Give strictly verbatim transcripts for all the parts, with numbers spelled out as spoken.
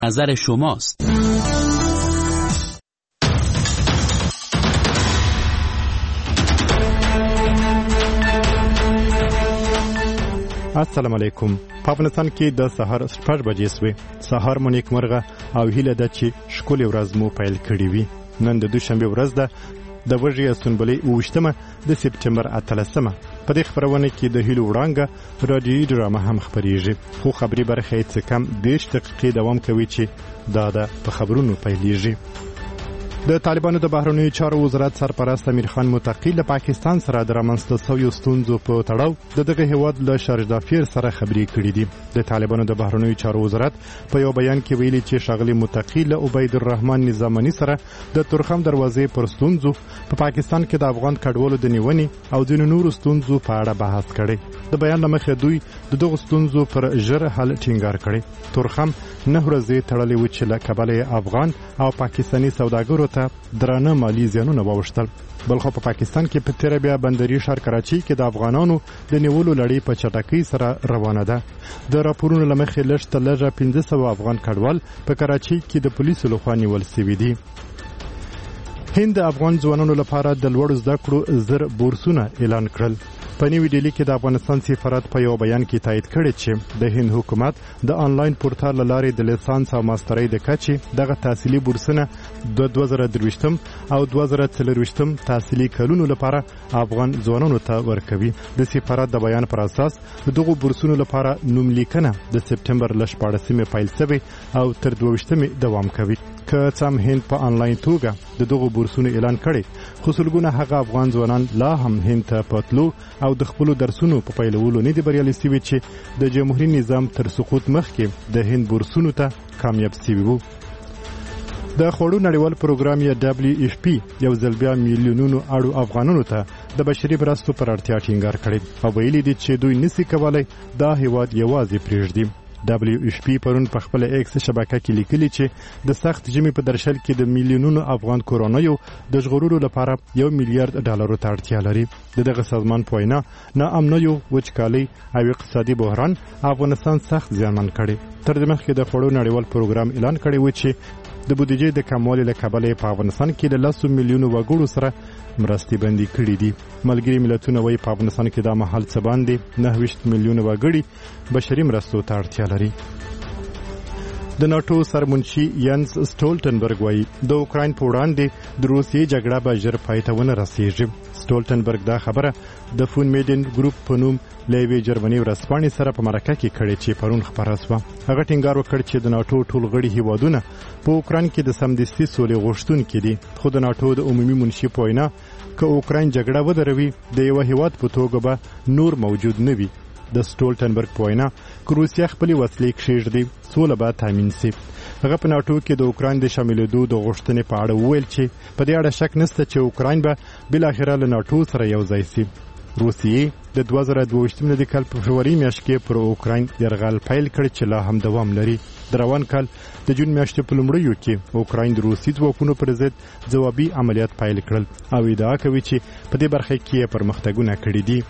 نظر شماست. السلام علیکم. په افغانستان کې د سهار شپږ بجې شوې. سهار مو نیکمرغه او هیله ده چې ښکلې ورځ مو پیل کړې وي. نن د دوشنبې ورځ ده، د وږې سنبلې اوویشتمه د سپتمبر اتلسمه. په دې خپرونه کې د هیلو وړانګه رادیویي ډرامه هم خپرېږي، خو خبري برخه یې څه کم دېرش دقیقې دوام کوي چې دا ده په خبرونو پیلېږي. د طالبانو د بهرنیو چارو وزارت سرپرست امیر خان متقی له پاکستان سره د رامنځته شویو ستونزو په تړاو د دغه هیواد له شارجدافیر سره خبرې کړې دي. د طالبانو د بهرنیو چارو وزارت په یو بیان کې ویلي چې ښاغلي متقی له عبید الرحمن نظامني سره د تورخم دروازې پر ستونزو په پا پاکستان کې د افغان کډوالو د نیونې او ځینو نورو ستونزو په اړه بحث کړی. د بیان له مخې دوی د دغو ستونزو پر ژر حل ټینګار کړی. تورخم نه ورځې تړلې و چې له کبله افغان او پاکستاني سوداګرو ته درانه مالی زیانونه واوښتل. بلخو په پاکستان کې په تیره بیا بندري ښار کراچي کې د افغانانو د نیولو لړۍ په چټکۍ سره روانه ده. د راپورونو له مخې لږ تر لږه پنځه سوه افغان کډوال په کراچي کې د پولیسو لخوا نیول شوي دي. هند د افغان ځوانانو لپاره د لوړو زده کړو زر بورسونه اعلان کړل. په نیو ډیلي کې د افغانستان سفارت په یو بیان کې تایید کړی چې د هند حکومت د آنلاین پورتال له لارې د لیسانس او ماسترۍ د کچې دغه تحصیلي بورسونه د دوه زره درویشتم او دوه زره څلرویشتم تحصیلي کلونو لپاره افغان ځوانانو ته ورکوي. د سفارت د بیان پر اساس دغه بورسونو لپاره نوملیکنه د سپتمبر له شپاړسمې پیل شوې او تر دوه دوام کوي. که څه هم هند په آنلاین توګه د دغه بورسونو اعلان کړي، خو سلګونه هغه افغان ځوانان لا هم هند ته په تلو او د خپلو درسونو په پیلولو نه دي بریالي شوي چې د جمهوري نظام تر سقوط مخکې د هند بورسونو ته کامیاب شوي وو. د خوړو نړیوال پروګرام یا دبلیو اف پی یو ځل بیا میلیونونو اړو افغانانو ته د بشري مرستو پر اړتیا ټینګار کړی او ویلي دي چې دوی نشي کولای دا هیواد یوازې پرېږدي. دبلیو اف پی پرون په خپل ایکس شبکه کې لیکلي چې د سخت ژمي په درشل کې د میلیونونو افغان کورنیو د ژغورلو لپاره یو میلیارډ ډالرو ته اړتیا لري. د دغه سازمان په وینا ناامنیو، وچکالۍ او اقتصادي بحران افغانستان سخت زیانمن کړي. تر دې مخکې د خوړو نړیوال پروګرام اعلان کړی و چې د بودیجې د کموالي له کبله په افغانستان کې د لسو میلیونو وګړو سره مرستې بندي کړي دي. ملګري ملتونه وايي په افغانستان کې دا مهال څه باندې نهه ویشت میلیونه وګړي بشري مرستو ته اړتیا لري. د ناټو سرمنشي ینس سټولټنبرګ وايي د اوکراین په وړاندې د روسیې جګړه به ژر پای ته ونه رسیږي. سټولټنبرګ دا خبره د فون میډین ګروپ په نوم له یوې جرمني ورځپاڼې سره په مرکه کې کړې چې پرون خپره شوه. هغه ټینګار وکړ چې د ناټو ټول غړي هیوادونه په اوکراین کې د سمدستي سولې غوښتونکي دي، خو د ناټو د عمومي منشي په وینا که اوکراین جګړه ودروي د یو هیواد په توګه به نور موجود نه وي. د سټولټنبرګ په وینا که روسیه خپلې وسلې کښېږدي سوله به تامین شي. هغه په ناټو کې د اوکراین د شاملېدو د غوښتنې په اړه وویل چې په دې اړه شک نشته چې اوکراین به بالاخره له ناټو سره یو ځای شي. روسیې د دوه زره دوه د کال په فبروري میاشت کې پر اوکراین یرغل پیل کړ چې لا هم دوام لري. د روان کال د جون میاشتې په لومړیو کې اوکراین د روسي ځواکونو پر ضد ځوابي عملیات پیل کړل او ادعا کوي چې په دې برخه کې پرمختګونه کړي دي.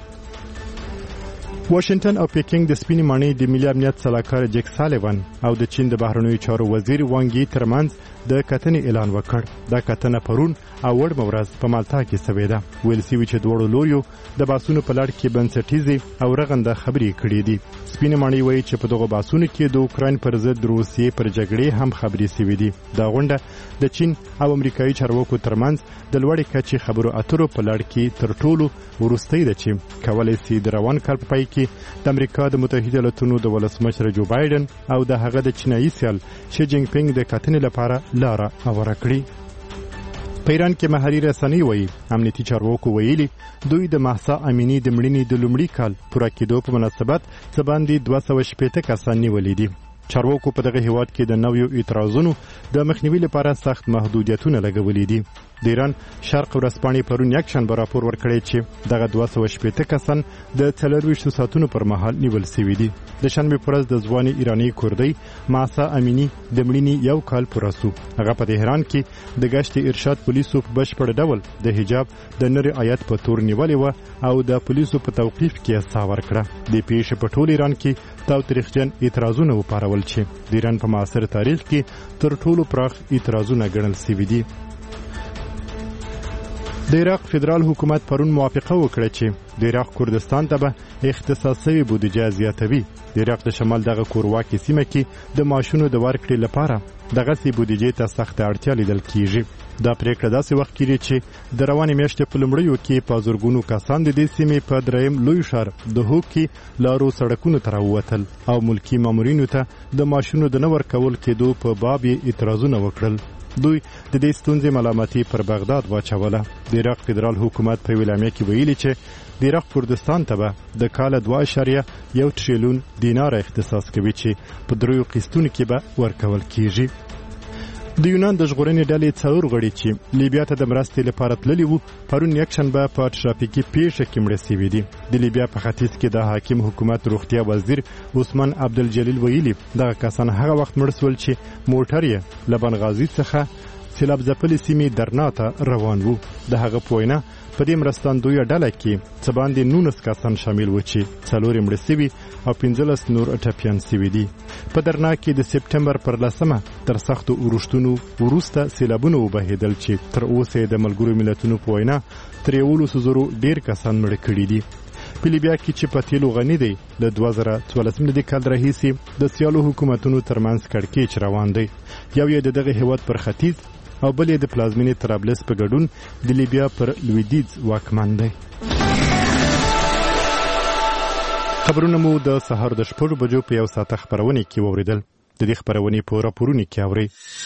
واشنگټن او پیکینګ د سپینې ماڼۍ د ملي امنیت سلاکار جیک سالیوان او د چین د بهرنیو چارو وزیر وانګ یي ترمنځ د کتنې اعلان وکړ. دا کتنه پرون او وړمه ورځ په مالټا کې شوې ده. ویل شوي چې دواړو لوریو د بحثونو په لړ کې بنسټیزې او رغنده خبرې کړې دي. سپینې ماڼۍ وایي چې په دغو بحثونو کې د اوکراین پر ضد د روسیې پر جګړې هم خبرې شوې دي. دا غونډه د چین او امریکایي چارواکو ترمنځ د لوړې کچې خبرو اترو په لړ کې تر ټولو وروستۍ ده چې کولی شي د روان کال په پای کې د امریکا د متحده ایالاتونو د ولسمشر جو بایدن او د هغه د چینایي سیال شي جینګ پینګ د کتنې لپاره لاره هواره کړي. په ایران کې محلي رسنۍ وایي امنیتي چارواکو ویلي دوی د مهسا امینی د مړینې د لومړي کال پوره کېدو په مناسبت څه باندې دوه سوه شپېته کسان نیولي دي. چارواکو په دغه هیواد کې د نویو اعتراضونو د مخنیوي لپاره سخت محدودیتونه لګولي دي. د ایران شرق ورځپاڼې پرون یکشنبه راپور ورکړی چې دغه دوه سوه شپېته کسان د څلرویشتو ساعتونو پر مهال نیول شوي دي. د شنبې په ورځ د ځوانې ایراني کوردۍ معصا امینی د مړینې یو کال پوره سو. هغه په تهران کې د گشت ارشاد پولیسو په بشپړ ډول د حجاب د نری آیت په تور نیولې و او د پولیسو په توقیف کې سا ورکړه. د پیښې په ټول ایران کې تاوتریخجن اعتراضونه وپارول چې د ایران په معاصر تاریخ کې تر ټولو پراخ اعتراضونه ګڼل شوي دي. د عراق فدرال حکومت پرون موافقه وکړه چې د عراق کردستان ته به اختصاصي بودیجه زیاتوي. د عراق د شمال دغه کورواکي سیمه کې د معاشونو د ورکړې لپاره دغه سي بودیجه ته سخت اړتیا لیدل کیږي. دا پریکړه داسې وخت کېږي چې د روانې میاشتې په لومړیو کې په زرګونو کسان د دې سیمې په دریم لوی ښار د هوک کې لارو سړکونو ته راووتل او ملکي مامورینو ته د معاشونو د نه ورکول کېدو په باب اعتراضونه وکړل. دوی د دې ستونزې ملامتي پر بغداد واچوله. د عراق فدرال حکومت په اعلامیه کې ویلي چې د عراق کردستان ته به د کال دوه اعشاریه یو تریلیون دینار اختصاص کوي چې په دریو قسطونو کې به ورکول کیږي. د یونان د ژغورنې ډلې څلور غړي چې لیبیا ته د مرستې لپاره تللي وو پرون یکشنبه په ټرافیکي پیښه کې مړه شوي دي. د لیبیا په ختیځ کې د حاکم حکومت روغتیا وزیر عثمان عبدالجلیل ویلي دغه کسان هغه وخت مړه شول چې موټر یې له بنغازي څخه سیلاب ځپلې سیمې درنا ته روان وو. د هغه په وینا په دې مرستندویه ډله کې څه باندې نولس کسان شامل و چې څلور یې مړه شوي او پنځلس نور ټپیان شوي دي. په درنا کې د سپټمبر پر لسمه تر سختو اورښتونو وروسته سیلابونه وبهېدل چې تر اوسه د ملګرو ملتونو په وینا تر یولسو زرو ډېر کسان مړه کړي دي. په لیبیا کې چې په تیلو غني دی د دوه زره څوارلس میلادي کال راهیسې د سیالو حکومتونو ترمنځ کړکېچ روان دی. یو یې د دغه هیواد پر ختیځ او بل یې د پلازمینې طرابلس په ګډون د لیبیا پر لویدیځ واکمن دی. خبرونه مو د سهار د شپږو بجو په یو ساعته خپرونې کې واوریدل. د دې خپرونې په راپورونو کې اورئ.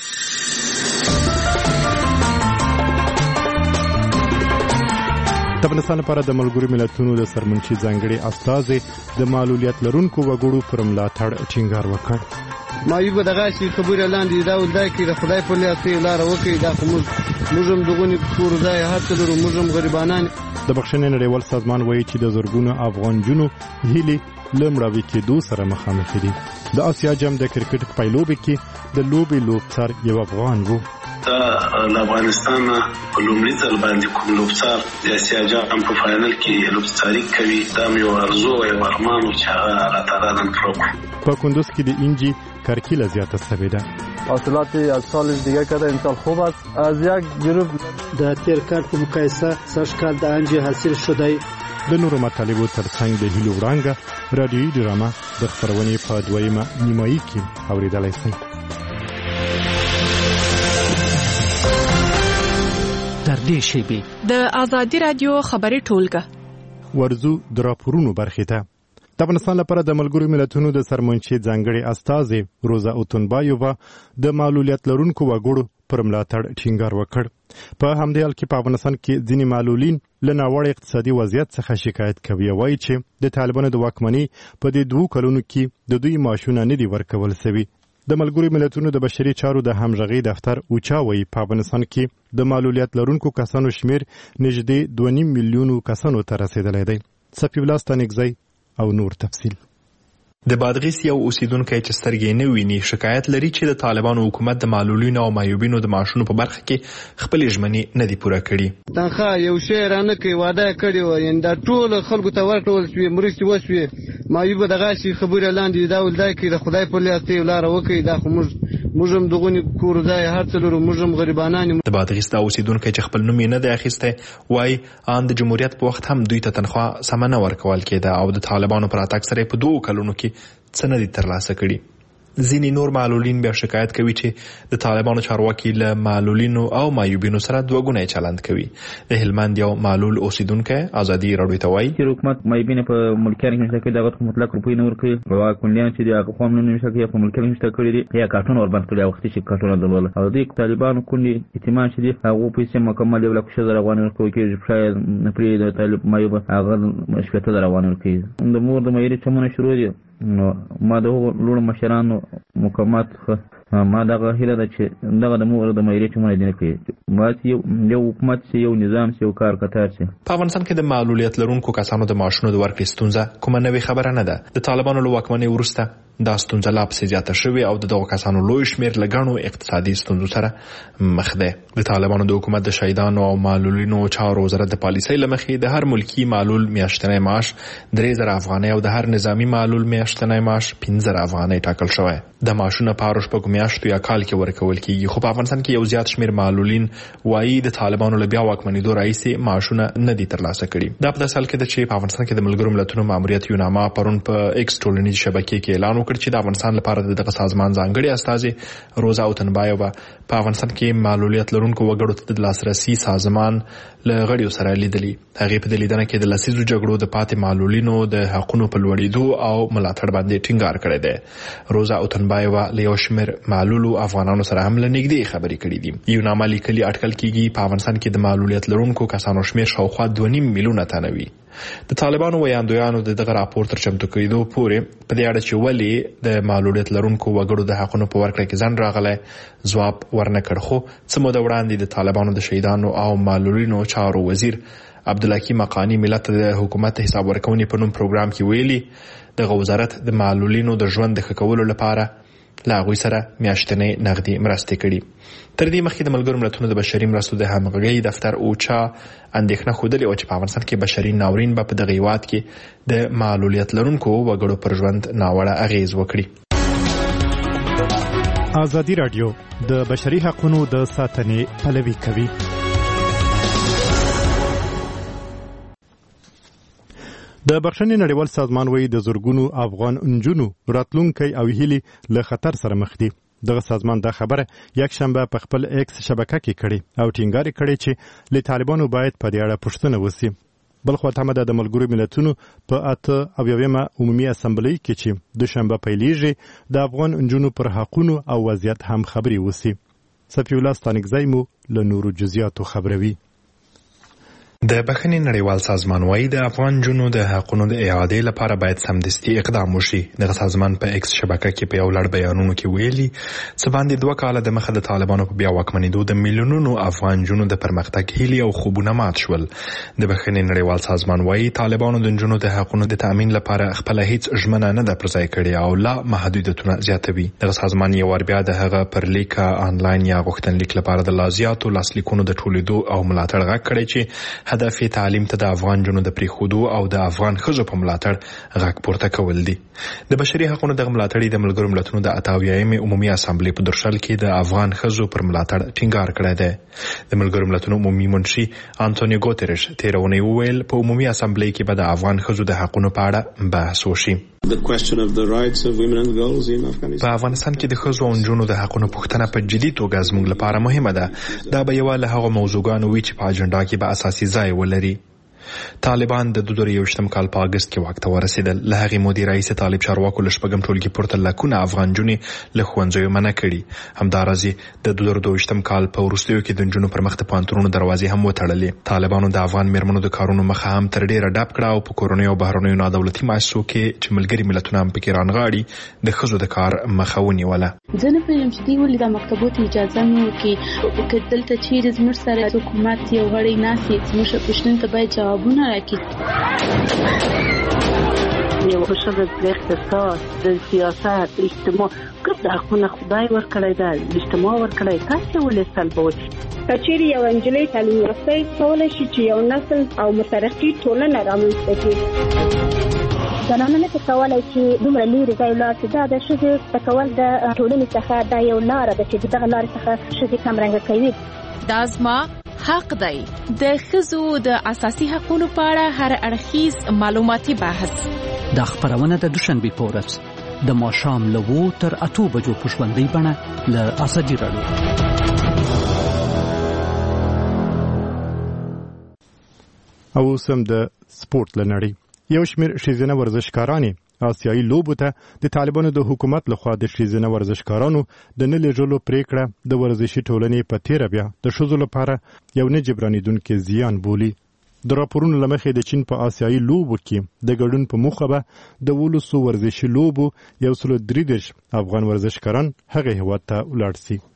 د افغانستان لپاره د ملګرو ملتونو د سرمنشي ځانګړي استازي د معلولیت لرونکو وګړو پر ملاتړ ټینګار وکړ. مایوب دغه شي خبره لاندې دا ولدا کې د خدای په لیاسي لار وکي دا موږ موږ دغونی کور ځای هر څه لرو موږ غریبانان. د بخښنې نړیوال سازمان وایي چې د زرګونو افغان جنو هیلې لمړاوي کېدو سره مخامخ دي. د آسیا جام د کرکټ په لوبې کې د لوبې لوبڅار یو افغان وو. دا له افغانستان په لومړي ځل باندې کوم لوبڅار د آسیا جام په فاینل کې لوبڅاري کوي. دا یو ارزو او ارمان چې هغه الله تعالی نن کړو. په کندوز کې د انجی کرکیله زیاته شوې ده. حاصلات از سال دیگه کرده امسال خوب است. از یک گروه در تیر کال په مقایسه سږ کال د انجی حاصل شده. د نورو مطالبو ترڅنګ د هیلو وړانګه رادیوي ډرامه د خپرونې په دویمه نیمایي کې اوریدلای شئ. در دې شیبې د آزادي رادیو خبري ټولګه ورزو د راپورونو برخې ته. د افغانستان لپاره د ملګرو ملتونو د سرمنشي ځانګړي استازي روزا اوتونبایووا د معلولیت لرونکو وګړو پر ملاتړ ټینګار وکړ. په همدې حال کې په افغانستان کې ځینې معلولین له ناوړه اقتصادي وضعیت څخه شکایت کوي. وایي چې د طالبانو د واکمنۍ په دې دوو کلونو کې د دوی معاشونه نه دي ورکول شوي. د ملګرو ملتونو د بشري چارو د همغږۍ دفتر اوچا وایي په افغانستان کې د معلولیت لرونکو کسانو شمیر نږدې دوه نیم میلیونو کسانو ته رسیدلی دی. صفي الله ستانکزی او نور تفصیل. د بادغیس یو اوسیدونکی چې سترګې نه ویني شکایت لري چې د طالبانو حکومت د معلولینو او معیوبینو د معاشونو په برخه کې خپل ژمنې نه دي پوره کړي. تنخواه یو شی رانه کوي واده کړی و یعنې دا ټول خلکو ته ورکړل شوې مرستې وشوې. معیوب دغه شي خبره لاندې دا ولدا کې د خدای په لیاسي لار وکي دا خو موږ موږ هم دغونی کور ځای هر څه لرو موږ هم غریبانان. د بادغیس د اوسیدونکو چې خپل نوم یې نه دی اخیستی وایي ان د جمهوریت په وخت هم دوی ته تنخواه سمه نه ورکول کېده او د طالبانو پر راتګ سره په دوو کلونو کې څه نه دي ترلاسه کړي. ځینې نور معلولین بیا شکایت کوي چې د طالبانو چارواکي له معلولینو او معیوبینو سره دوه ګونی چلند کوي. د هلمند یو معلول اوسیدونکی ازادي راډیو ته وایي چې حکومت معیوبین په ملکیت کې نشته کوي دغه مطلق روپۍ نه ورکوي او کونډیان چې د هغه قوم نه نشته کوي په ملکیت نشته کړی دي یا کارتون ور باندې کړی وخت چې کارتون درول او د طالبانو کونډي اعتماد چې دي هغه پیسې مکمل یو لک شزر افغان ورکوي کې شاید نفري د طالب معیوب هغه شپته در افغان ورکوي. د مور د مېری چمونه شروع دي نو ما د لوړ مشرانو مقامات ما دغه هیله ده چې دغه د مور د مېری چې مونږ دې نه کوي ما یو یو حکومت چې یو نظام چې یو کار کتار شي. په افغانستان کې د معلولیت لرونکو کسانو د معاشونو د ورکړې ستونزه کومه نوې خبره نه ده. د طالبانو له واکمنۍ وروسته دا ستونزه لا پسې زیاته شوې او د دغو کسانو لوی شمېر له ګڼو اقتصادي ستونزو سره مخ دی. د طالبانو د حکومت د شهیدانو او معلولینو چارو وزارت د پالیسۍ له مخې د هر ملکي معلول میاشتنی معاش درې زره افغانۍ او د هر نظامي معلول میاشتنی معاش پنځه زره افغانۍ ټاکل شوی. د معاشونه په هرو شپږو میاشتو یا کال کې ورکول کیږي، خو په افغانستان کې یو زیات شمېر معلولین وایي د طالبانو له بیا واکمنېدو راهیسې معاشونه نه دي ترلاسه کړي. دا په داسې حال کې ده چې په افغانستان کې د ملګرو ملتونو ماموریت یوناما پرون په ایکس ټولنیزې شبکې کې اعلان وکړ چې د افغانستان لپاره دغه سازمان ځانګړي استازي روزا اوتنبایووا په افغانستان کې معلولیت لرونکو وګړو ته د لاسرسي سازمان له غړیو سره لیدلي. هغې په دې لیدنه کې د لسیزو جګړو د پاتې معلولینو د حقونو په لوړېدو او ملاتړ باندې ټینګار کړی دی. روزا اوتنبایووا له یو شمېر معلولو افغانانو سره هم له نږدې خبرې کړې دي. یوناما لیکلي اټکل کېږي په افغانستان کې د معلولیت لرونکو کسانو شمېر شاوخوا دوه نیم میلیونه تنه وي. د طالبانو ویاندویانو د دغه راپور تر چمتو کېدو پورې په دې اړه چې ولې د معلولیت لرونکو وګړو د حقونو په ورکړه کې ځنډ راغلی ځواب ورنه کړ. خو څه موده وړاندې د طالبانو د شهیدانو او معلولینو چارو وزیر عبدالحکیم حقانی ملت د حکومت حساب ورکونې په نوم پروګرام کې ویلي دغه وزارت د معلولینو د ژوند د ښه کولو لپاره له هغوی سره میاشتنۍ نغدي مرستې کړي. تر دې مخکې د ملګرو ملتونو د بشري مرستو د همغږۍ دفتر اوچا اندېښنه ښودلې وه چې په افغانستان کې بشري ناورین به په دغه هېواد کې د معلولیت لرونکو وګړو پر ژوند ناوړه اغېز وکړي. ازادي راډیو د بشري حقوقو د ساتنې پلوي کوي. د بخښنې نړیوال سازمان وایي د زرګونو افغان نجونو راتلونکی او هیلې له خطر سره مخ دي. دغه سازمان دا خبره یک شنبه په خپل ایکس شبکه کې کړې او ټینګار کړی چې له طالبانو باید په دې اړه پوښتنه وشي. بل خو ته د ملګرو ملتونو په اته او یومه عمومي اسمبلی کې چې دوشنبه پیلېږي د افغان نجونو پر حقونو او وضعیت هم خبري وشي. صفی الله ستانکزی مو له نورو جزئیاتو خبروي. د بخښنې نړیوال سازمان وایي د افغان نجونو د حقونو د اعادې لپاره باید سمدستي اقدام وشي. دغه سازمان په ایکس شبکه کې په یو لړ بیانونو کې ویلي څه باندې دوه کاله د مخه د طالبانو په بیا واکمنېدو د میلیونونو افغان نجونو د پرمختګ هیلې او خوبونه مات شول. د بخښنې نړیوال سازمان وایي طالبانو د نجونو د حقونو د تامین لپاره خپله هیڅ ژمنه نه ده پرځای کړې او لا محدودیتونه زیاتوي. دغه سازمان یو ور بیا د هغه پر لیک آنلاین یا غوښتنلیک لپاره د لازیاتو لاسلیکونو د ټولېدو او ملاتړ غږ کړی چې هدف یې تعلیم ته د افغان جنو د پریښودو او د افغان ښځو په ملاتړ غږ پورته کول دي. د بشري حقوقو د ملاتړ د ملګرو ملتونو د اتاویایم عمومي اسامبلې په درشل کې د افغان ښځو پر ملاتړ ټینګار کړی دی. د ملګرو ملتونو عمومي منشي انټونیو ګوتریش تیر اونۍ وویل په عمومي اسامبلې کې به د افغان ښځو د حقوقو په اړه بحث وشي. په افغانستان کې د ښځو او نجونو د حقوقو پوښتنه په جدي توګه زموږ لپاره مهمه ده. دا به یوه له هغو موضوعګانو وي چې په اجنډا کې به اساسي ځای ولري. طالبان د دوه زره یوویشتم کال په اګست کې واک ته ورسېدل. له هغې مودې راهیسې طالب چارواکو له شپږم ټولګي پورته لکونه افغان نجونې له ښوونځیو منع کړي. همداراز د دوه زره دوه ویشتم کال په وروستیو کې د نجونو پر مخ د پوهنتونونو دروازې هم وتړلې. طالبانو د افغان میرمنو د کارونو مخه هم تر ډېره ډپ کړه او په کورنیو او بهرنیو نادولتي مؤسسو کې چې ملګري ملتونه هم پکې رانغاړي د ښځو د کار مخه ونیوله. زه نه پوهېږم چې دوی ولې دا مکتبو ته اجازه نه ورکوي. که دلته چیرې زموږ سره حکومت یو غړی ناست وي زموږ پوښتنو ته باید جوابونه راکړي. یو ښځه د اقتصاد د سیاست اجتماع کوم د حقونه خدای ورکړی ده اجتماع ورکړی تاسې ولې سلبوي. که چیرې یو نجلۍ تعلیم یافته کولی شي چې یو نسل او مترقي ټولنه رامنځته کړي. زنانه نه کولی چې دومره لرې ځای ولاړ شي. دا د ښځې زده کول د ټولنې څخه دا یو لاره ده چې دغه لارې څخه ښځې کمرنګه کوي. دا زما حق دی. د ښځو د اساسي حقوقو په اړه هر اړخیز معلوماتي بحث. دا خبرونه د دوشنبه په ورځ د ماښام له اوو تر اتو بجو په ژوندۍ بڼه له ازادي راډیو. او سم د سپورت لنړی یو شمېر ښځینه ورزشکارانې آسیایي لوبو ته د طالبانو د حکومت لخوا د ښځینه ورزشکارانو د نه لیږلو پریکړه د ورزشي ټولنې په تیره بیا د ښځو لپاره یو نه جبرانېدونکی زیان بولي. د راپورونو له مخې د چین په آسیایي لوبو کې د ګډون په موخه به د ولسو ورزشي لوبو یو سل درې دېرش افغان ورزشکاران هغه هېواد ته ولاړ سي.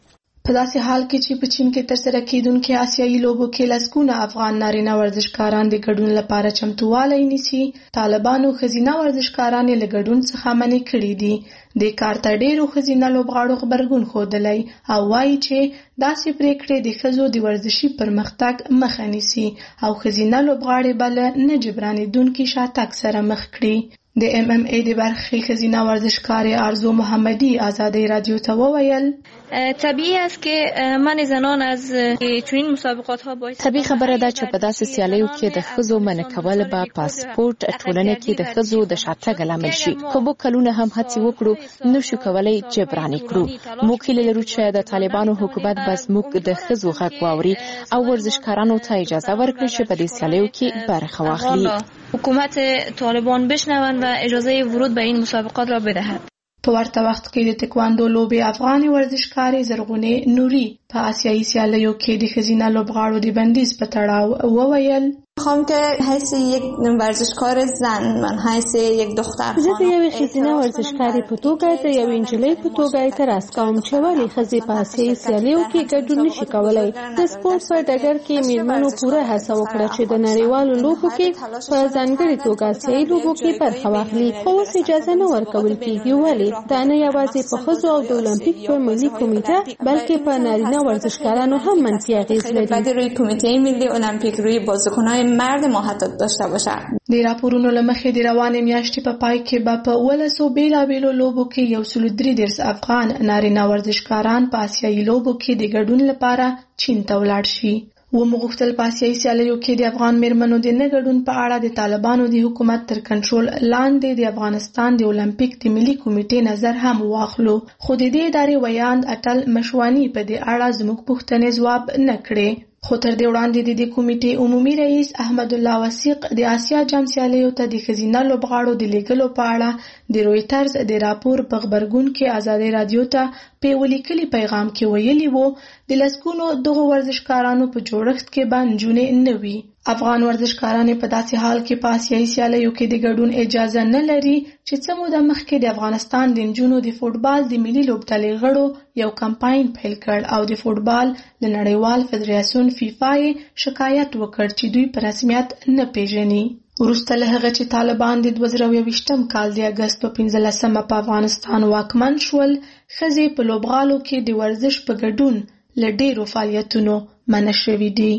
په داسې حال کې چې په چین کې ترسره کېدونکې آسیایي لوبو کې لسګونه افغان نارینه ورزشکاران د ګډون لپاره چمتووالی نیسي، طالبانو ښځینه ورزشکاران یې له ګډون څخه منع کړي دي. دې کار ته ډېرو ښځینه لوبغاړو غبرګون ښودلی او وایي چې داسې پرېکړې د ښځو د ورزشي پرمختګ مخه نیسي او ښځینه لوبغاړې به له نه جبرانېدونکي شاتګ سره مخ کړي. د ام ام ای د برخې ښځینه ورزشکارې آرزو محمدی آزادی رادیو ته وویل طبیعی است که من زنان از چنین مسابقات ها باید طبیعي خبره ده چې په داسې سیالیو کې د ښځو منع کول به پاسپورت ټولنه کې د ښځو د شاتګ لامل شي. خو موږ کلونه هم هڅې وکړو نشو کولای جبران کړو. موږ هیله لرو چې د طالبانو حکومت به زموږ د ښځو غږ واوري او ورزشکارانو ته اجازه ورکړي چې په دې سیالیو کې برخه واخلي. حکومت طالبان بشنوند و اجازه ورود به این مسابقات را بدهد. په ورته وخت کې د تکواندو لوبې افغاني ورزشکارې زرغونې نوري په آسیایي سیالیو کې د ښځینه لوبغاړو د بندیز په تړاو وویل میخوام که حیث یک ورزشکار زن من حیث یک دختر زه د یوې ښځینه ورزشکارې په توګه د یوې نجلۍ په توګه اعتراض کوم چې ولې ښځې په آسیایي سیالیو کې ګډون نشي کولی. د سپورت په ډګر کې میرمنو پوره هڅه وکړه چې د نړیوالو لوبو کې په ځانګړې توګه آسیایي لوبو کې برخه واخلي، خو اوس اجازه نه ورکول کېږي. ولې؟ دا نه یوازې په ښځو او د المپیک په ملي کمیټه بلکې په نارینه ورزشکارانو هم منفي اغېز لري. روی کمیته ملی المپیک روی بازیکنان مرد ما حتی داشته باشه. د راپورونو له مخې د روانې میاشتې په پای کې به په ولسو بیلابیلو لوبو کې یو سل درې دېرش افغان نارینه ورزشکاران په آسیایي لوبو کې د ګډون لپاره چین ته ولاړ شي. ومو غوښتل په آسیایي سیالیو کې د افغان میرمنو د نه ګډون په اړه د طالبانو د حکومت تر کنټرول لاندې د افغانستان د المپیک د ملي کمیټې نظر هم واخلو، خو د دې ادارې ویاند اټل مشوانی په دې اړه زموږ پوښتنې ځواب نه کړې. خو تر دې وړاندې د دې کمیټې عمومي رئیس احمد الله وثیق د آسیا جام سیالیو ته د ښځینه لوبغاړو د لیږلو په اړه د رویټرز د راپور په غبرګون کې ازادي رادیو ته په یو لیکلي پیغام کې ویلي وو د لسګونو دغو ورزشکارانو په جوړښت کې به نجونې نه وي. افغان ورزشکاران په داسې حال کې په آسیایي سیالیو کې د ګډون اجازه نه لري چې څه موده مخکې د افغانستان د نجونو د فوټبال د ملي لوبډلې غړو یو کمپاین پیل کړ او د فوټبال د نړیوال فدراسیون فیفا یې شکایت وکړ چې دوی په رسمیت نه پیژني. وروسته له هغه چې طالبان د دوه زره یوویشتم کال د اګست په پنځلسمه په افغانستان واکمن شول، ښځې په لوبغالو کې د ورزش په ګډون له ډېرو فعالیتونو منع شوي دي.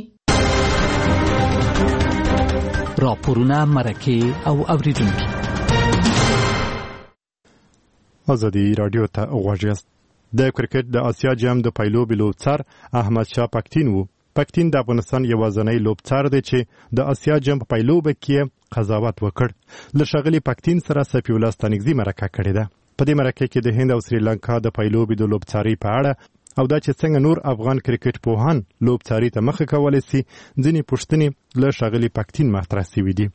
راپورونه، مرکې او اوریدونکي. ازادي رادیو ته غوږ یاست. د کرکټ د آسیا جام د پایلوبي لوبڅار احمد شاه پکتین وو. پکتین د افغانستان یوازینی لوبڅار دی چې د آسیا جام په پایلوبه کې قضاوت وکړ. له ښاغلي پکتین سره سفي الله ستانکزي مرکه کړې ده. په دې مرکه کې د هند او سریلانکا د پایلوبي د لوبڅاري په اړه او دا چې څنګه نور افغان کرکټ پوهان لوبڅاري ته مخه کولی سي ځینې پوښتنې له ښاغلي پکتین مطرح شوي دي.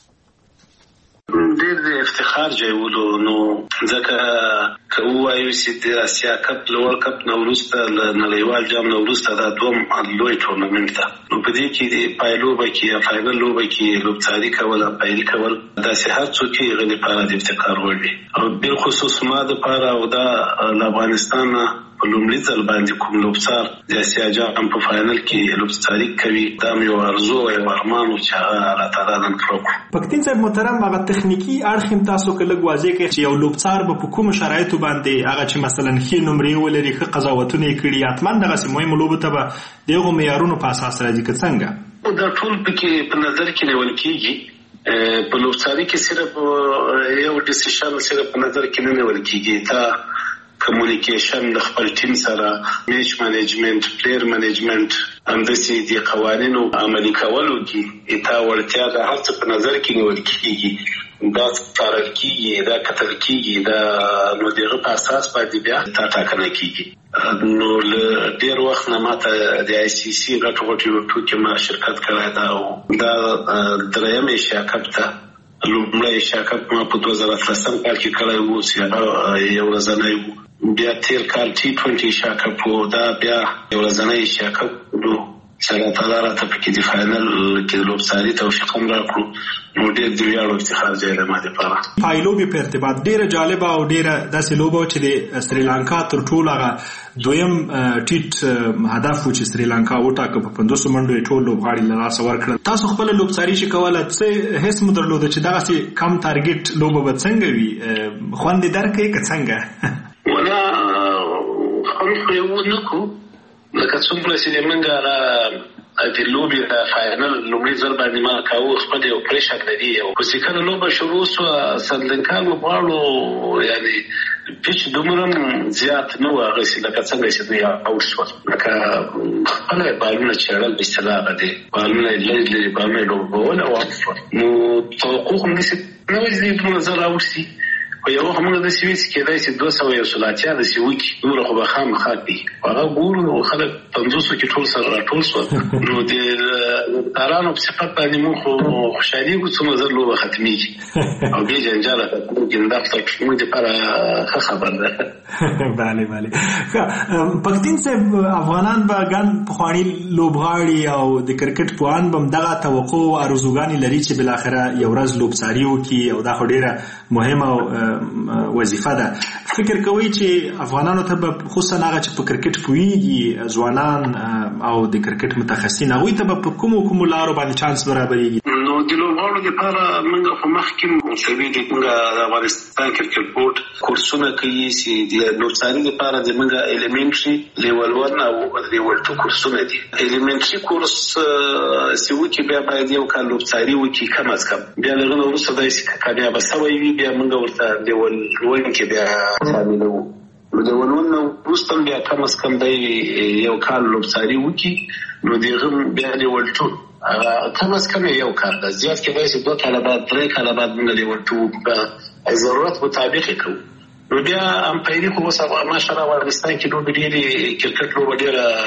ډېر د افتخار ځای ولو، نو ځکه که ووایو چې د اسیا کپ له ورلډ کپ نه وروسته له نړیوال جام نه وروسته دا دوم لوی ټورنمنټ ده، نو په دې کې د پایلوبه کې یا فاینل لوبه کې لوبڅاري کول او پایلي کول داسې هر څوک یې هغه لپاره د افتخار وړ دي. او بالخصوص ما دپاره او دا له افغانستان په لومړي ځل باندې کوم لوبڅار د اسیا جام په فاینل کې لوبڅاري کوي، دا مې یو ارزو او یو ارمان و چې هغه الله تعالی نن کړو. پکتین صاحب محترم، هغه تخنیکی اړخ هم تاسو که لږ واضح کړئ چې یو لوبڅار به په کومو شرایطو باندې هغه چې مثلا ښې نمرې ولري، ښه قضاوتونه یې کړي، حتما دغسې مهمو لوبو ته به د هغو معیارونو په اساس راځي که څنګه؟ دا ټول پکې په نظر کې نیول کېږي. په لوبڅاري کې صرف یو ډیسیشن صرف په نظر کې نه نیول کېږي، تا کمیونیکیشن د خپل ټیم سره، میچ مینجمنت، پلیر مینجمنت، همداسې د قوانینو عملي کولو کې تا وړتیا د هر څه په نظر کې نیول کېږي. دا څارل کېږي، دا کتل کېږي، دا نو د هغه په اساس باندې بیا تا ټاکنه کېږي. نو له ډېر وخت نه ماته د آی سی سی غټو غټو یوټو کې ما شرکت کړی دا دا دریم ایشیا کپ ته لومړی ایشیا کپ ما په دوه زره اتلسم کال کې کړی و چې هغه یو ورځنی و. بیا تېر کال ټي ټوینټي ایشیا کپ و، دا بیا یو ورځنی ایشیا کپ و. چې الله تعالی راته پکې د فاینل کې د لوبساري توفیق هم راکړو نو ډېر د ویاړ او افتخار ځای دی ما دپاره. پایلوبې په ارتباط ډېره جالبه او ډېره داسې لوبه وه چې د سریلانکا تر ټولو هغه دویم ټیټ هدف و چې سریلانکا وټاکه په پنځوسو منډو یې ټول لوبغاړي له لاسه ورکړل. تاسو خپله لوبساري چې کوله څه حس مو درلوده چې دغسې کم تارګېټ لوبه به څنګه وي؟ خوند یې درکوي که څنګه؟ ولا خوند خو یې ونه کړو لکه څومره چې د موږ هغه د لوبې د فاینل لومړي ځل باندې ما کاوه خپل یو پریشر لري او چې کله لوبه شروع سوه سریلانکا لوبغاړو یعنې پیچ دومره زیات نه و هغسې لکه څنګه چې دوی اوټ شول لکه خپله یې بالونه چېړل په اصطلاح هغه دی بالونه یې لرې لرې بالونه یې لوبول او اوټ شول. نو توقع خو همداسې نه وه چې دوی دومره زر اوټ شي خو یو وخت موږ داسې وي چې کېدای شي دوه سوه یو سل اتیا داسې وکړي دومره خو به خامخا کوي هغه ګورو نو خلک پنځوسو کې ټول سره راټول شول نو د تارانو په صفت باندې موږ خو خوشحالېږو څومره زر لوبه ختمېږي او بې جنجاله ختمېږي دا خو موږ دپاره ښه خبر ده. بله بله ښه پښتین صاحب افغانان به ګڼ پخواني لوبغاړي او د کرکټ پوهان به همدغه توقع او ارزوګانې لري چې بالاخره یو ورځ لوبساري وکړي او دا خو ډېره مهمه او وظیفه ده. فکر کوي چې افغانانو ته به خصوصا هغه چې په کرکټ پوهیږي ځوانان او د کرکټ متخصصین هغوی ته به په کومو کومو لارو باندې چانس برابرېږي؟ نو د لوبغاړو دپاره موږ خو مخکې مساوي د موږ د افغانستان کرکټ بورډ کورسونه کوي چې د لوبساري دپاره د موږ ایلیمنټري لیول ون او لیول ټو کورسونه دي. ایلیمنټري کورس چې وکړي بیا باید یو کال لوبساري وکړي کم از کم بیا له هغه نه وروسته داسې کامیابه سوی وي بیا موږ ورته لیول ون کې بیا شاملوو. نو د لیول ون نه وروسته بیا کم از کم دی یو کال لوبساري وکړي نو د هغه بیا لیول ټو کم از کم یو کال ده زیات کېدای شي دوه کاله بعد درې کاله بعد موږ لیول ټو په ضرورت مطابق یې کوو. نو بیا امپایري خو اوس ماشاءالله افغانستان کې لوبې ډېرې کرکټ لوبه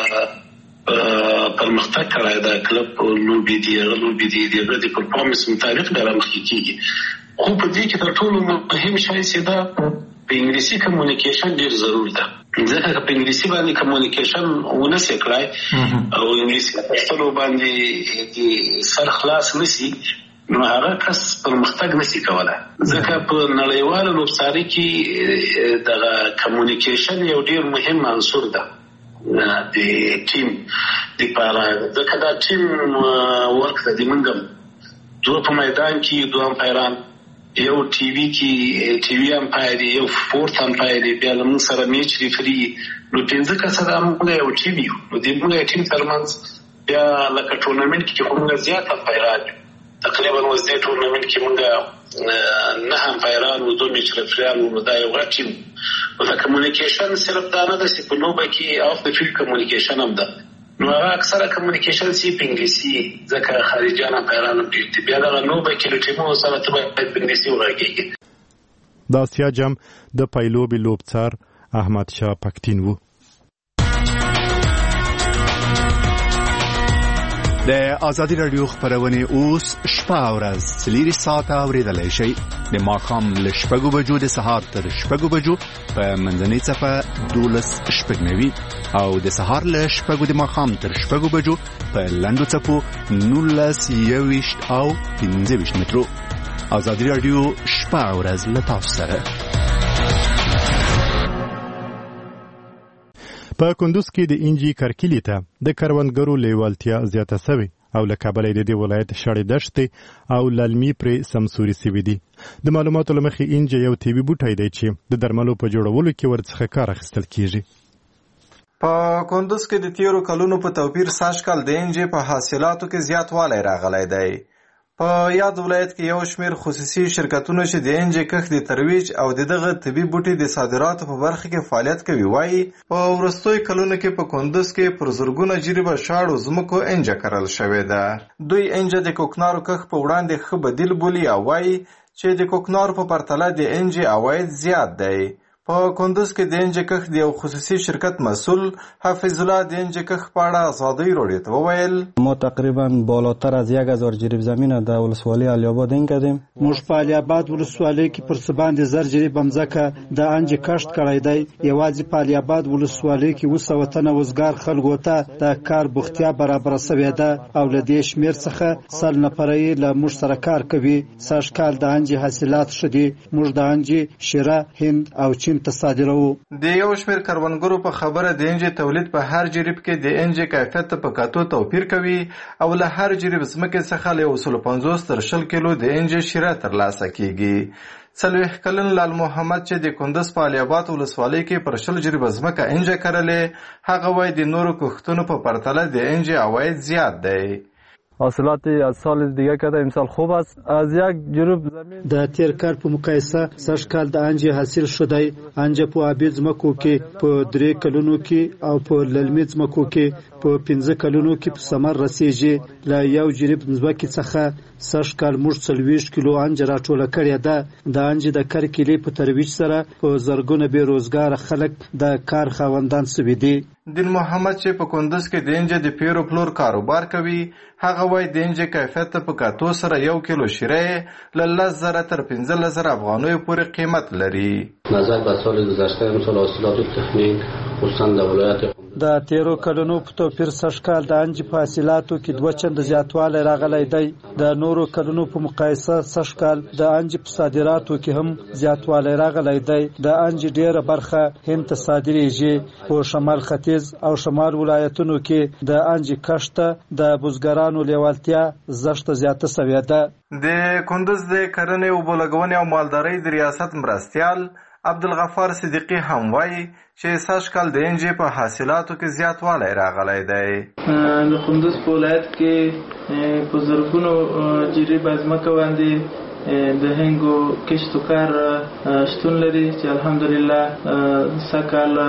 ډېره پرمختګ کړی ده کلب لوبې دي هغه لوبې دي د هغه د پرفارمنس مطابق بیا رامخکې کېږي. خو په دې کې تر ټولو مهم شی چې ده په انګلیسي کمیونیکیشن ډېر ضرور ده ځکه که په انګلیسي باندې کمیونیکیشن ونه سې کړی او انګلیسي په پښتو باندې د سر خلاص نه سي نو هغه کس پرمختګ نشي کولی ځکه په نړیواله لوبساري کې دغه کمیونیکیشن یو ډېر مهم عنصر ده د ټیم دپاره ځکه دا ټیم ورک ده د موږ دوه په میدان کې دوه امپایران یو ټي وي کې ټي وي امپایر یو فورت امپایر بیا له موږ سره میچ ریفري نو پنځه کسه دا موږ یو ټیم یو نو د موږ ټیم ترمنځ بیا لکه ټورنمنټ کې خو موږ زیات امپایران تقریبا اوس دې ټورنمنټ کې موږ نه امپایران او دوه میچ ریفریان نو دا یو غټ ټیم نو دا کمیونیکیشن صرف دا نه ده چې په لوبه کې اف د فیلډ کمیونیکیشن هم ده نو هغه اکثره کمیونیکیشن سی په انګلیسي ځکه خارجیان امپایران ډېر دي بیا دغه لوبه کې له ټیمونو سره ته باید په انګلیسي وغږېږي. د اسیا جام د پایلوبې لوبڅار احمد شاه پښتین و. د ازادي رادیو خبرونه اوس شپه او ورځ څلور ساعته اوریدلای شئ د ماښام له شپږو بجو د سهار تر شپږو بجو په منځنۍ څپه دولس شپږ نوي او د سهار له شپږو د ماښام تر شپږو بجو په لنډو څپو نولس یوویشت او پنځه ویشت مترو. ازادي رادیو شپه او ورځ له تاسو سره. په کندوز کې د انجی کرکیلي ته د کروندګرو لیوالتیا زیاته سوي او له کابل د دې ولایت شړې دشتې او للمي پرې سمسوري سوي دي. د معلوماتو له مخې انجی یو طبي بوټی دی چې د درملو په جوړولو کې ورڅخه کار اخیستل کیږي. په کندوز کې د تیرو کلونو په توپیر سږ کال د انجی په حاصلاتو کې زیاتوالی راغلی دی. په یاد ولایت کې یو شمیر خصوصي شرکتونه چې د انجی کښت د ترویج او دغه طبي بوټي د صادراتو په برخه کې فعالیت کوي وایي په ورستوي کلونو کې په کندوز کې پر زرګونه جریبه شاړو ځمکو انجی کرل شوې ده. دوی انجی د کوکنارو کښت په وړاندې ښه بدیل بولي او وایي چې د کوکنارو په پرتله د انجی عواید زیات دی. په کندوز کې د انجې کښت د یو خصوصي شرکت مسئول حفیظ الله د انجې کښت په اړه ازادۍ راډیو ته وویل ما تقریبا بالاتر از یک هزار جریب زمین در ولسوالی علی آباد این کردیم. موږ په علی آباد ولسوالۍ کې پر څه باندې زر جریب ځمکه د انجې کښت کړی دی. یوازې په علی آباد ولسوالۍ کې اووه سوه تنه وزګار خلکو ته د کار بوختیا برابره شوې ده او له دې شمېر څخه سل نفره یې له موږ سره کار کوي. سږ کال د انجې حاصلات ښه دي. موږ د انجې شیره هند او چین ته صادروو. د یو شمېر کروندګرو په خبره د انجې تولید په هر جریب کې د انجې کیفیت ته په کتو توپیر کوي او له هر جریب ځمکې څخه له یو سل پنځوس تر شل کیلو د انجې شیره ترلاسه کیږي. څلوېښت کلن لال محمد چې د کندز په علی آباد ولسوالۍ کې پر شل جریب ځمکه انجې کرلې، هغه وایي د نورو کښتونو په پرتله د انجې عواید زیات دی. حاصلات از سال دیگه کرده امسال خوب است. از یک جریب زمین د تیر کال په مقایسه سږ کال د انجې حاصل شدی. انجې په آبي ځمکو کې په درې کلونو کې او په للمي ځمکو کې په پنځه کلونو کې په ثمر رسیږي. له یو جریب ځمکې څخه سږ کال موږ څلوېښت کیلو انجه راټوله کړې ده. د انجې د کرکیلې په ترویج سره په زرګونه بې روزګاره خلک د کار خاوندان سوي دي. دین محمد چې په کندوز کې د انجې د پیرو پلور کاروبار کوي، هغه وایي د انجې کیفیت ته په کتو سره یو کیلو شیره له لس زره تر پنځلس زره افغانیو پورې قیمت لري. نظر به سال گذشته امسال حاصلات تخمین خصوصا در ولایت د تیرو کلونو په توپیر سږ کال د انجې په حاصلاتو کې دوه چنده زیاتوالی راغلی دی. د نورو کلونو په مقایسه سږ کال د انجې په صادراتو کې هم زیاتوالی راغلی دی. د انجې ډیره برخه هند ته صادریږي. په شمال ختیځ او شمال ولایتونو کې د انجې کښت ته د بزګرانو لیوالتیا زښته زیاته سوې ده. د کندوز د کرنې اوبو لګونې او مالدارۍ د ریاست مرستیال عبدالغفار صدیقی هم وایي چې سږ کال د انجې په حاصلاتو کې زیاتوالی راغلی دی. د کندوز په ولایت کې په زرګونو جریب ځمکه باندې د هنګو کښت و کار شتون لري چې الحمدلله سږکال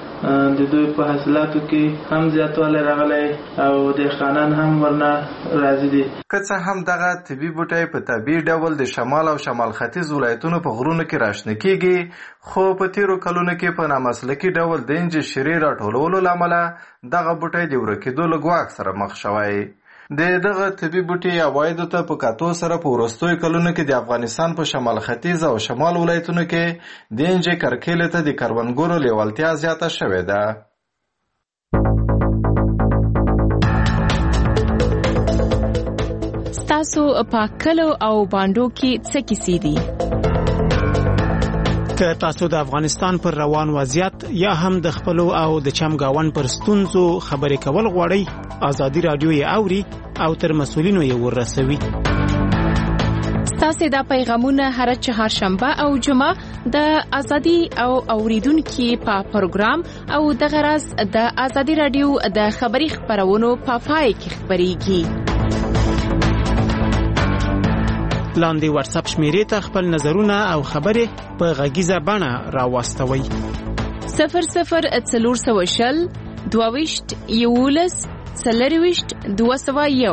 د دوی په حاصلاتو کې هم زیاتوالی راغلی او دهقانان هم ورنه راضي دي. که څه هم دغه طبي بوټی په طبیعي ډول د شمال او شمال ختیځ ولایتونو په غرونو کې راشنه کیږي، خو په تیرو کلونو کې په نامسلکي ډول د انجې شیرې راټولولو له امله دغه بوټی د ورکېدو له ګواښ سره مخ شوی. د دغه طبي بوټي عوایدو ته په کتو سره په وروستیو کلونو کې د افغانستان په شمال ختیځ او شمال ولایتونو کې د انجې کرکیلې ته د کروندګرو لیوالتیا زیاته شوې ده. ستاسو په کلو او باندو کې څه کیسې دي؟ که تاسو د افغانستان پر روان وضعیت یا هم د خپلو او د چمګاون پر ستونزو خبرې کول غواړئ، ازادي رادیو یې اوري او تر مسؤلینو یې ورسوي. ستاسو دا پیغامونه هر چهارشنبه او جمعه د ازادي او اوریدونکو په پروګرام او د غرض د ازادي رادیو د خبري خبرونو په پای کې خبريږي. لاندې واتس اپ شمیرې ته خپل نظرونه او خبرې په غږیزه بڼه راوستوئ. صفر صفر څلور سوه شل دوه ویشت یولس څلرویشت دوه سوه یو.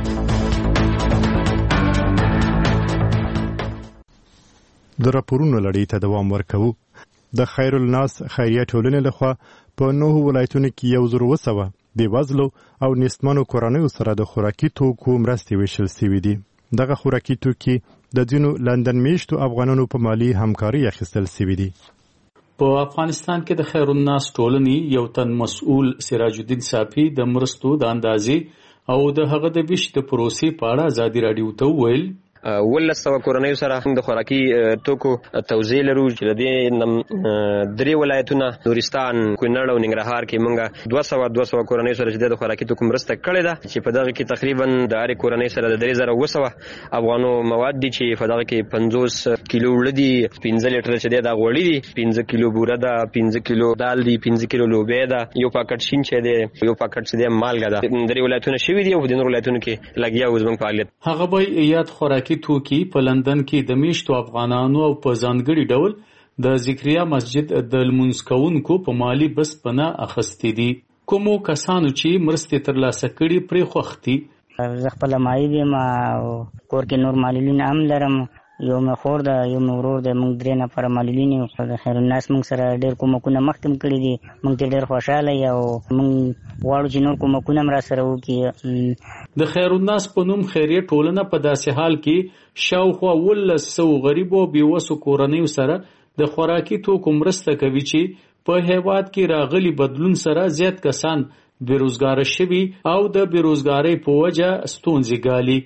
د راپورونو لړۍ ته دوام ورکوو. د خیر الناس خیریه ټولنې لخوا په نهو ولایتونو کې یو زر اوه سوه بېوزلو او نیستمنو کورنیو سره د خوراکي توکو مرستې ویشل سوي دي. دغه خوراکي توکي د ځینو لندن میشتو افغانانو په مالي همکاري اخیستل سوي دي. په افغانستان کې د خیر الناس ټولنې یو تن مسؤل سراج الدین صافي د مرستو د اندازې او د هغه د ویش د پروسې په اړه ازادي رادیو ته وویل ولس سوه کورنیو سره د خوراکي توکو توزیع لرو چې د دې درې ولایتونه نورستان، کونړ او ننګرهار کې موږ دوه سوه دوه سوه کورنیو سره چې د خوراکي توکو مرسته کړې ده چې په دغه کې تقریبا د هرې کورنۍ سره د درې زره اوه سوه افغانو مواد دي چې په دغه کې پنځوس کیلو وړه دي، پنځه لیټره چې دی دا غوړي دي، پنځه کیلو بوره ده، پنځه کیلو دال دي، پنځه کیلو لوبیا ده، یو پاکټ شین چای دی، یو پاکټ چې دی مالګه ده. درې ولایتونه شوي دي او د نورو ولایتونو کې لګیا و زموږ فعالیت. هغه به یاد خوراکي توکي په لندن کې د میشتو افغانانو او په ځانګړي ډول د ذکریا مسجد د لمونځ کوونکو په مالی بسپنه اخیستې دي. کومو کسانو چې مرستې ترلاسه کړي پرې خوښ دي. زه خپله مایل یم او کور کې نور معلولین هم لرم یو مې خور ده یو مې ورور ده موږ درې نفره معلولین یو د خیر الناس موږ سره ډېر کومکونه مخکې هم کړي دي موږ ترې ډېر خوشحاله یو موږ غواړو چې نور کومکونه هم راسره وکړي د خیر الناس په نوم خیریه ټولنه په داسې حال کې شاوخوا اوولس سوه غریبو او بېوسو کورنیو سره د خوراکي توکو مرسته کوي چې په هیواد کې راغلي بدلون سره زیات کسان بیروزګاره شوي او د بیروزګارۍ په وجه ستونزې ګالي.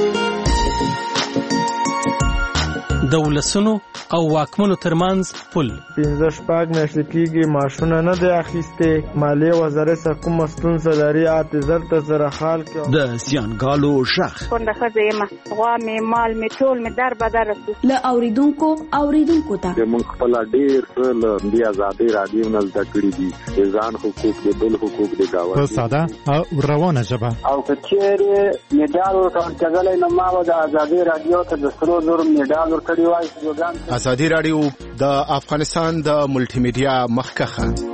د ولسونو او واکمنو ترمنځ پل پنځه شپږ میاشتې کېږي معاشونه نه دی اخیستې مالیې وزارت څخه کومه ستونزه لري اته زر ته سره حال کې د زیانګالو غږ کونډه ښځه یم غوا مې مال مې ټول مې در بدر له اوریدونکو اوریدونکو ته موږ خپل ډېر څه له دې ازادۍ راډیو نه زده کړي دي د ځان حقوق د بل حقوق د گاونډي په ساده او روانه ژبه او که چیرې میډال ورکړل کېدلی نو ما به د ازادۍ راډیو ته د سرو زرو میډال ورکړی وای. ازادي راډیو د افغانستان د ملټي میډیا مخکخه